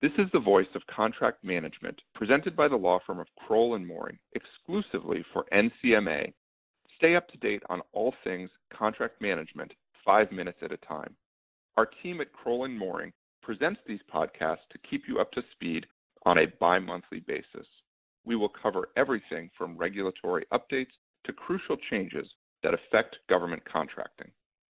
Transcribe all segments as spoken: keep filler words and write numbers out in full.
This is the voice of contract management, presented by the law firm of Kroll and Mooring, exclusively for N C M A. Stay up to date on all things contract management, five minutes at a time. Our team at Kroll and Mooring presents these podcasts to keep you up to speed on a bi-monthly basis. We will cover everything from regulatory updates to crucial changes that affect government contracting.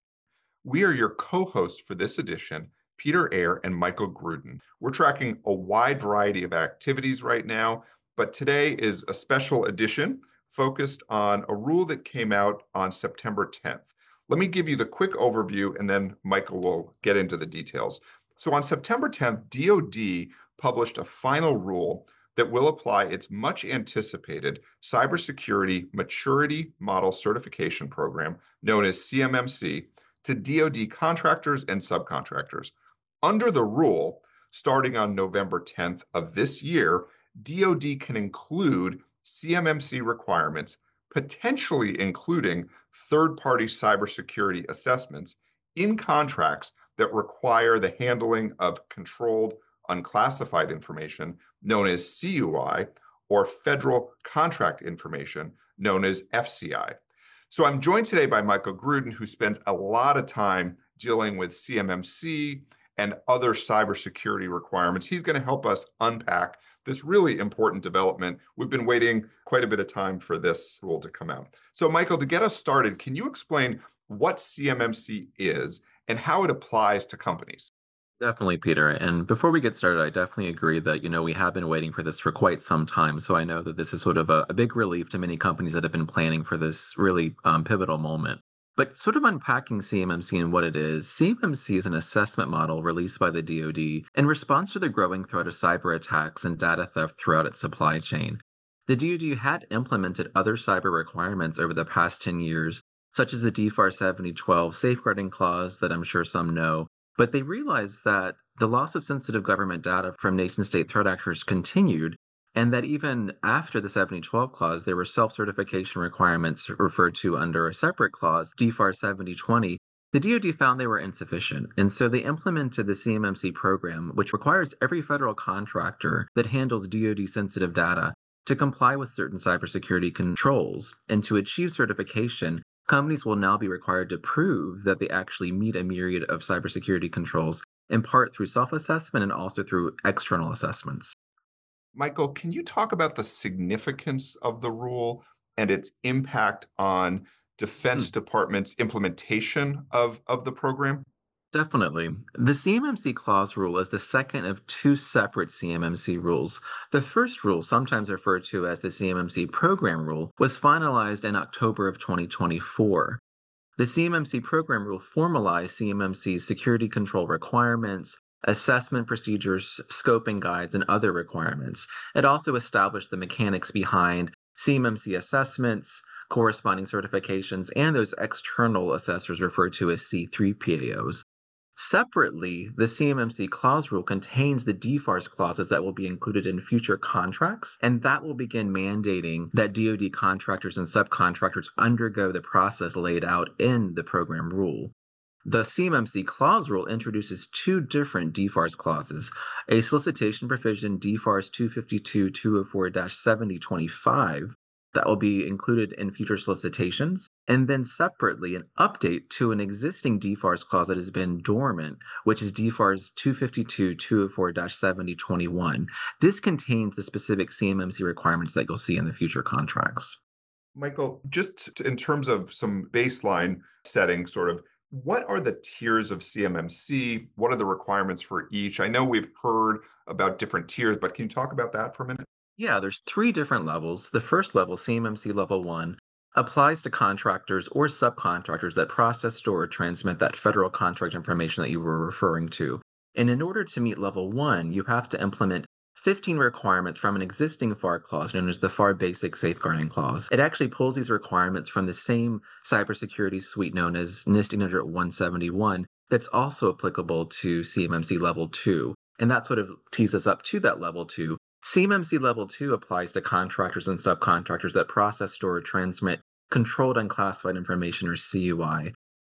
We are your co-hosts for this edition, Peter Eyre and Michael Gruden. We're tracking a wide variety of activities right now, but today is a special edition focused on a rule that came out on September tenth. Let me give you the quick overview, and then Michael will get into the details. So on September tenth, D O D published a final rule that will apply its much anticipated Cybersecurity Maturity Model Certification Program, known as C M M C, to D O D contractors and subcontractors. Under the rule, starting on November tenth of this year, D O D can include C M M C requirements, potentially including third-party cybersecurity assessments, in contracts that require the handling of controlled unclassified information, known as C U I, or federal contract information, known as F C I. So I'm joined today by Michael Gruden, who spends a lot of time dealing with C M M C and other cybersecurity requirements. He's going to help us unpack this really important development. We've been waiting quite a bit of time for this rule to come out. So Michael, to get us started, can you explain what C M M C is and how it applies to companies? Definitely, Peter. And before we get started, I definitely agree that, you know, we have been waiting for this for quite some time. So I know that this is sort of a, a big relief to many companies that have been planning for this really um, pivotal moment. But sort of unpacking C M M C and what it is, C M M C is an assessment model released by the D O D in response to the growing threat of cyber attacks and data theft throughout its supply chain. The D O D had implemented other cyber requirements over the past ten years, such as the D FAR seventy twelve safeguarding clause that I'm sure some know, but they realized that the loss of sensitive government data from nation-state threat actors continued, and that even after the seventy twelve clause, there were self-certification requirements referred to under a separate clause, D FAR seventy twenty. The D O D found they were insufficient, and so they implemented the C M M C program, which requires every federal contractor that handles D O D-sensitive data to comply with certain cybersecurity controls. And to achieve certification, companies will now be required to prove that they actually meet a myriad of cybersecurity controls, in part through self-assessment and also through external assessments. Michael, can you talk about the significance of the rule and its impact on Defense Hmm. Department's implementation of, of the program? Definitely. The C M M C clause rule is the second of two separate C M M C rules. The first rule, sometimes referred to as the C M M C program rule, was finalized in October of twenty twenty-four. The C M M C program rule formalized C M M C's security control requirements, assessment procedures, scoping guides, and other requirements. It also established the mechanics behind C M M C assessments, corresponding certifications, and those external assessors referred to as C three P A Os. Separately, the C M M C clause rule contains the D FARS clauses that will be included in future contracts, and that will begin mandating that D O D contractors and subcontractors undergo the process laid out in the program rule. The C M M C clause rule introduces two different D FARS clauses, a solicitation provision D FARS two fifty-two dash two oh four dash seventy twenty-five that will be included in future solicitations, and then separately an update to an existing D FARS clause that has been dormant, which is D FARS two fifty-two dash two oh four dash seventy twenty-one. This contains the specific C M M C requirements that you'll see in the future contracts. Michael, just in terms of some baseline setting, sort of, what are the tiers of C M M C? What are the requirements for each? I know we've heard about different tiers, but can you talk about that for a minute? Yeah, there's three different levels. The first level, C M M C Level one, applies to contractors or subcontractors that process, store, or transmit that federal contract information that you were referring to. And in order to meet Level one, you have to implement fifteen requirements from an existing FAR clause known as the FAR Basic Safeguarding Clause. It actually pulls these requirements from the same cybersecurity suite known as NIST eight hundred one seventy-one that's also applicable to C M M C Level two. And that sort of tees us up to that Level two. C M M C Level two applies to contractors and subcontractors that process, store, or transmit controlled unclassified information, or C U I.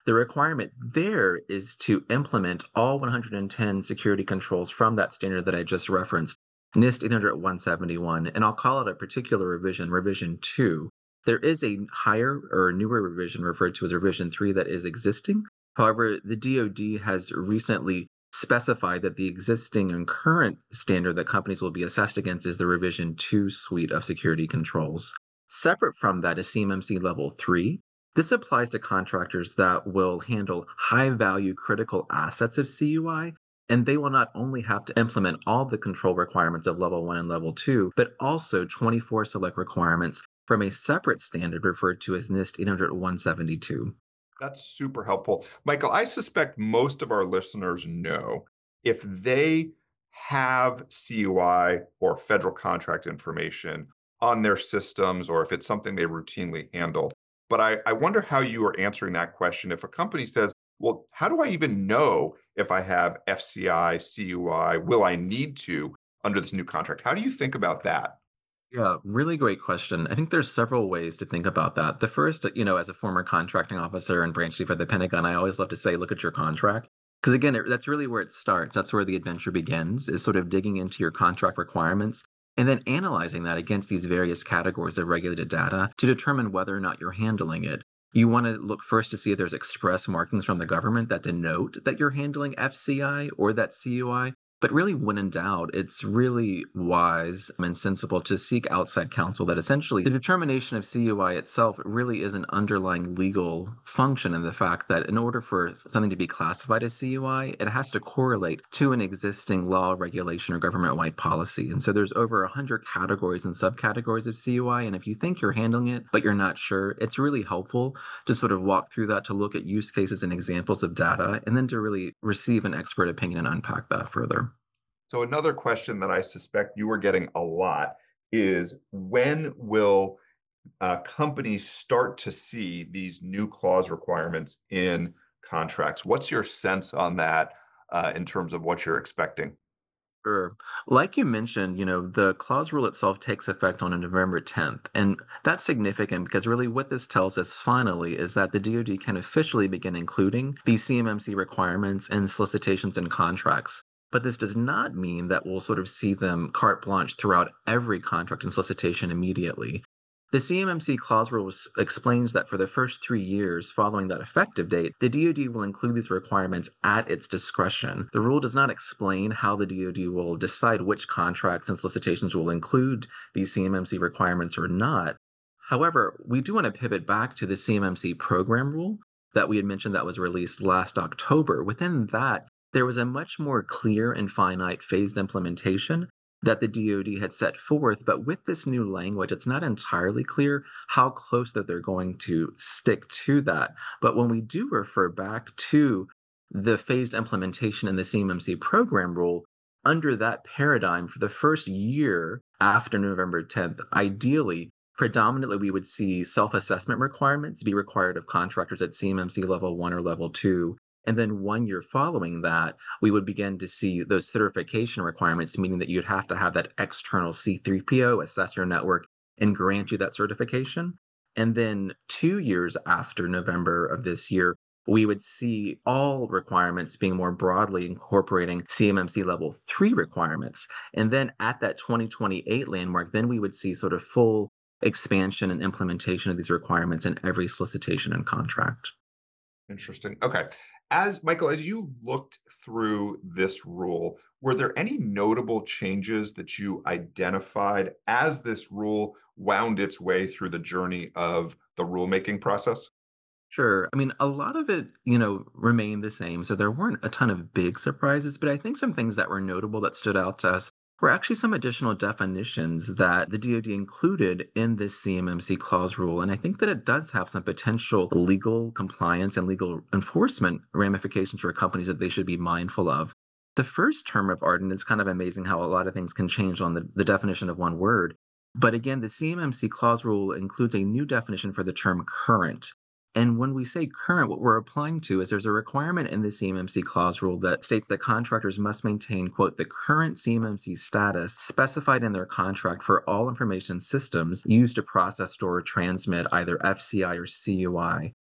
The requirement there is to implement all one hundred ten security controls from that standard that I just referenced, NIST eight hundred one seventy-one, and I'll call it a particular revision, revision two. There is a higher or newer revision referred to as revision three that is existing. However, the D O D has recently specified that the existing and current standard that companies will be assessed against is the revision two suite of security controls. Separate from that is C M M C level three. This applies to contractors that will handle high value critical assets of C U I, and they will not only have to implement all the control requirements of level one and level two, but also twenty-four select requirements from a separate standard referred to as NIST eight hundred one seventy-two. That's super helpful. Michael, I suspect most of our listeners know if they have C U I or federal contract information on their systems or if it's something they routinely handle. But I, I wonder how you are answering that question. If a company says, well, how do I even know if I have F C I, C U I? Will I need to under this new contract? How do you think about that? Yeah, really great question. I think there's several ways to think about that. The first, you know, as a former contracting officer and branch chief at the Pentagon, I always love to say, look at your contract. Because again, it, that's really where it starts. That's where the adventure begins, is sort of digging into your contract requirements and then analyzing that against these various categories of regulated data to determine whether or not you're handling it. You want to look first to see if there's express markings from the government that denote that you're handling F C I or that C U I. But really, when in doubt, it's really wise and sensible to seek outside counsel that essentially the determination of C U I itself really is an underlying legal function in the fact that in order for something to be classified as C U I, it has to correlate to an existing law, regulation, or government-wide policy. And so there's over one hundred categories and subcategories of C U I. And if you think you're handling it, but you're not sure, it's really helpful to sort of walk through that, to look at use cases and examples of data, and then to really receive an expert opinion and unpack that further. So another question that I suspect you are getting a lot is when will uh, companies start to see these new clause requirements in contracts? What's your sense on that uh, in terms of what you're expecting? Sure. Like you mentioned, you know, the clause rule itself takes effect on November tenth. And that's significant because really what this tells us finally is that the D O D can officially begin including these C M M C requirements in solicitations and contracts. But this does not mean that we'll sort of see them carte blanche throughout every contract and solicitation immediately. The C M M C clause rule explains that for the first three years following that effective date, the D O D will include these requirements at its discretion. The rule does not explain how the D O D will decide which contracts and solicitations will include these C M M C requirements or not. However, we do want to pivot back to the C M M C program rule that we had mentioned that was released last October. Within that, there was a much more clear and finite phased implementation that the D O D had set forth, but with this new language, it's not entirely clear how close that they're going to stick to that. But when we do refer back to the phased implementation in the C M M C program rule, under that paradigm, for the first year after November tenth, ideally, predominantly we would see self-assessment requirements be required of contractors at C M M C level one or level two. And then one year following that, we would begin to see those certification requirements, meaning that you'd have to have that external C three P O assess your network and grant you that certification. And then two years after November of this year, we would see all requirements being more broadly incorporating C M M C level three requirements. And then at that twenty twenty-eight landmark, then we would see sort of full expansion and implementation of these requirements in every solicitation and contract. Interesting. Okay. As Michael, as you looked through this rule, were there any notable changes that you identified as this rule wound its way through the journey of the rulemaking process? Sure. I mean, a lot of it, you know, remained the same. So there weren't a ton of big surprises, but I think some things that were notable that stood out to us were actually some additional definitions that the D O D included in this C M M C clause rule. And I think that it does have some potential legal compliance and legal enforcement ramifications for companies that they should be mindful of. The first term of art, and it's kind of amazing how a lot of things can change on the, the definition of one word. But again, the C M M C clause rule includes a new definition for the term current. And when we say current, what we're applying to is there's a requirement in the C M M C clause rule that states that contractors must maintain, quote, the current C M M C status specified in their contract for all information systems used to process, store, or transmit either F C I or C U I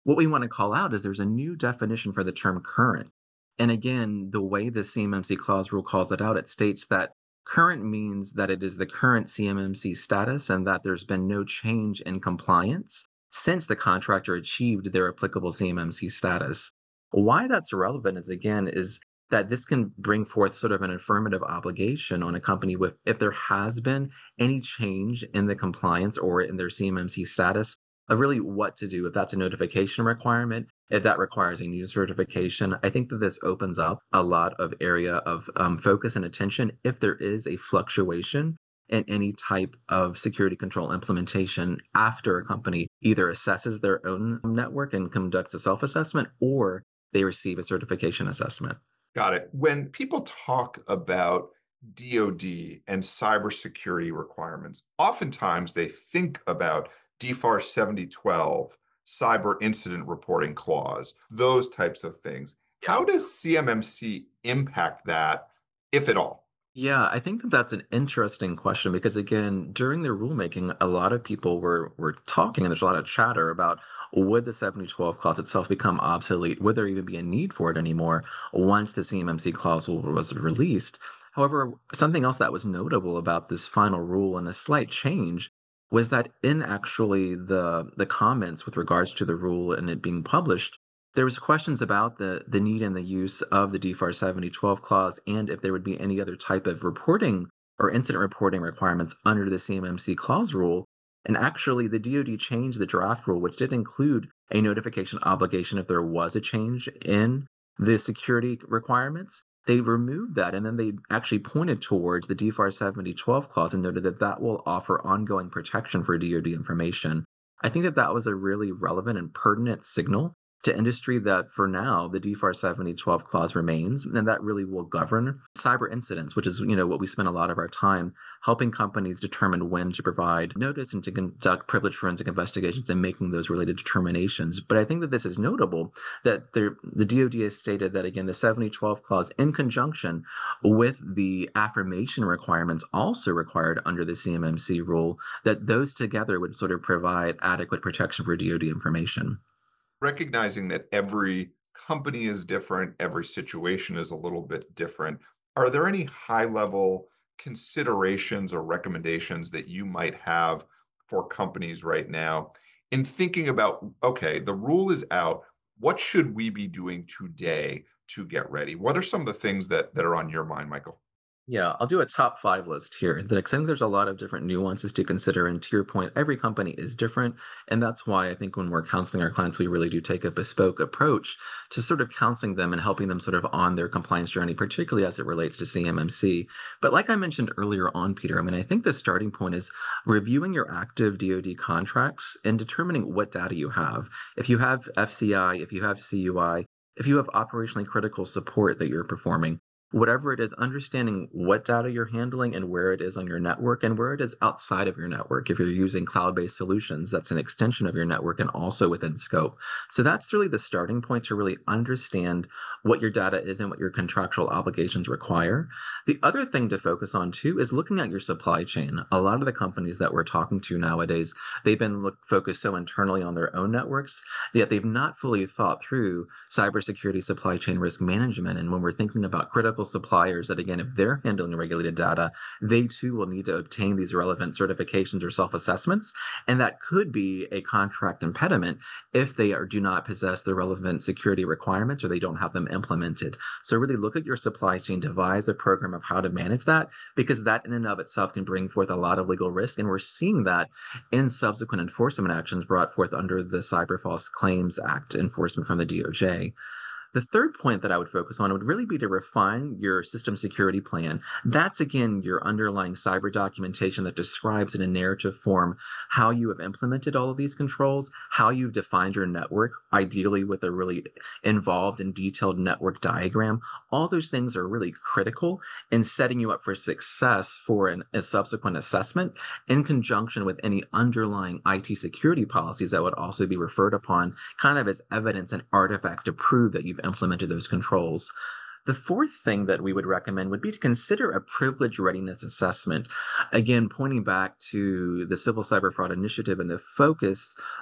what we want to call out is there's a new definition for the term current. And again, the way the C M M C clause rule calls it out, it states that current means that it is the current C M M C status and that there's been no change in compliance since the contractor achieved their applicable C M M C status. Why that's relevant is again is that this can bring forth sort of an affirmative obligation on a company with if there has been any change in the compliance or in their C M M C status of really what to do if that's a notification requirement, if that requires a new certification. I think that this opens up a lot of area of um, focus and attention if there is a fluctuation in any type of security control implementation after a company either assesses their own network and conducts a self-assessment or they receive a certification assessment. Got it. When people talk about D O D and cybersecurity requirements, oftentimes they think about D FAR seventy twelve, cyber incident reporting clause, those types of things. How does C M M C impact that, if at all? Yeah, I think that that's an interesting question because again, during the rulemaking, a lot of people were were talking, and there's a lot of chatter about would the seventy twelve clause itself become obsolete? Would there even be a need for it anymore once the C M M C clause was released? However, something else that was notable about this final rule and a slight change was that in actually the the comments with regards to the rule and it being published, there was questions about the the need and the use of the D FAR seventy twelve clause and if there would be any other type of reporting or incident reporting requirements under the C M M C clause rule. And actually, the D O D changed the draft rule, which did include a notification obligation if there was a change in the security requirements. They removed that, and then they actually pointed towards the D FAR seventy twelve clause and noted that that will offer ongoing protection for D O D information. I think that that was a really relevant and pertinent signal to industry that for now the D FAR seventy twelve clause remains, and that really will govern cyber incidents, which is you know what we spend a lot of our time helping companies determine when to provide notice and to conduct privileged forensic investigations and making those related determinations. But I think that this is notable that there, the D O D has stated that again the seventy twelve clause in conjunction with the affirmation requirements also required under the C M M C rule, that those together would sort of provide adequate protection for D O D information. Recognizing that every company is different, every situation is a little bit different, are there any high-level considerations or recommendations that you might have for companies right now in thinking about, okay, the rule is out, what should we be doing today to get ready? What are some of the things that, that are on your mind, Michael? Yeah, I'll do a top five list here. The- 'cause I think there's a lot of different nuances to consider. And to your point, every company is different. And that's why I think when we're counseling our clients, we really do take a bespoke approach to sort of counseling them and helping them sort of on their compliance journey, particularly as it relates to C M M C. But like I mentioned earlier on, Peter, I mean, I think the starting point is reviewing your active D O D contracts and determining what data you have. If you have F C I, if you have C U I, if you have operationally critical support that you're performing, whatever it is, understanding what data you're handling and where it is on your network and where it is outside of your network. If you're using cloud-based solutions, that's an extension of your network and also within scope. So that's really the starting point to really understand what your data is and what your contractual obligations require. The other thing to focus on too is looking at your supply chain. A lot of the companies that we're talking to nowadays, they've been look, focused so internally on their own networks, yet they've not fully thought through cybersecurity supply chain risk management. And when we're thinking about critical suppliers that again, if they're handling regulated data, they too will need to obtain these relevant certifications or self-assessments. And that could be a contract impediment if they are, do not possess the relevant security requirements or they don't have them implemented. So really look at your supply chain, devise a program of how to manage that, because that in and of itself can bring forth a lot of legal risk. And we're seeing that in subsequent enforcement actions brought forth under the Cyber False Claims Act enforcement from the D O J. The third point that I would focus on would really be to refine your system security plan. That's, again, your underlying cyber documentation that describes in a narrative form how you have implemented all of these controls, how you've defined your network, ideally with a really involved and detailed network diagram. All those things are really critical in setting you up for success for an, a subsequent assessment in conjunction with any underlying I T security policies that would also be referred upon kind of as evidence and artifacts to prove that you've implemented those controls. The fourth thing that we would recommend would be to consider a privilege readiness assessment. Again, pointing back to the Civil Cyber Fraud Initiative and the focus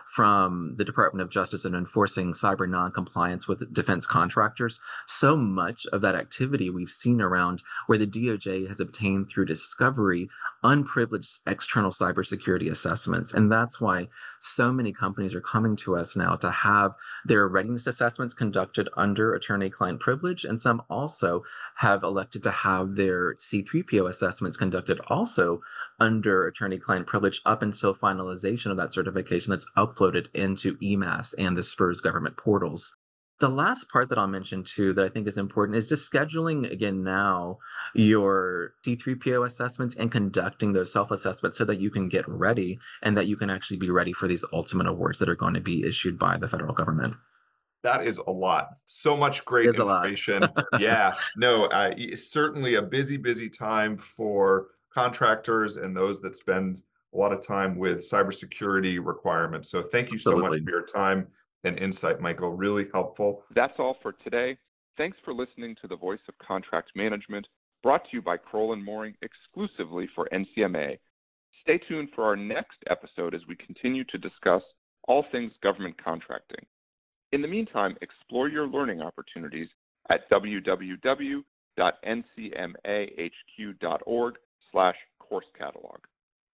from the Department of Justice in enforcing cyber non-compliance with defense contractors. So much of that activity we've seen around where the D O J has obtained through discovery unprivileged external cybersecurity assessments. And that's why so many companies are coming to us now to have their readiness assessments conducted under attorney-client privilege, and some also have elected to have their C three P O assessments conducted also under attorney-client privilege up until finalization of that certification that's uploaded into E M A S and the SPURS government portals. The last part that I'll mention too that I think is important is just scheduling again now your C three P O assessments and conducting those self-assessments so that you can get ready and that you can actually be ready for these ultimate awards that are going to be issued by the federal government. That is a lot. So much great It's a lot. information. Yeah, no, uh, certainly a busy, busy time for contractors and those that spend a lot of time with cybersecurity requirements. So thank you so much Absolutely. for your time and insight, Michael. Really helpful. That's all for today. Thanks for listening to the Voice of Contract Management, brought to you by Kroll and Mooring exclusively for N C M A. Stay tuned for our next episode as we continue to discuss all things government contracting. In the meantime, explore your learning opportunities at w w w dot n c m a h q dot org slash course catalog.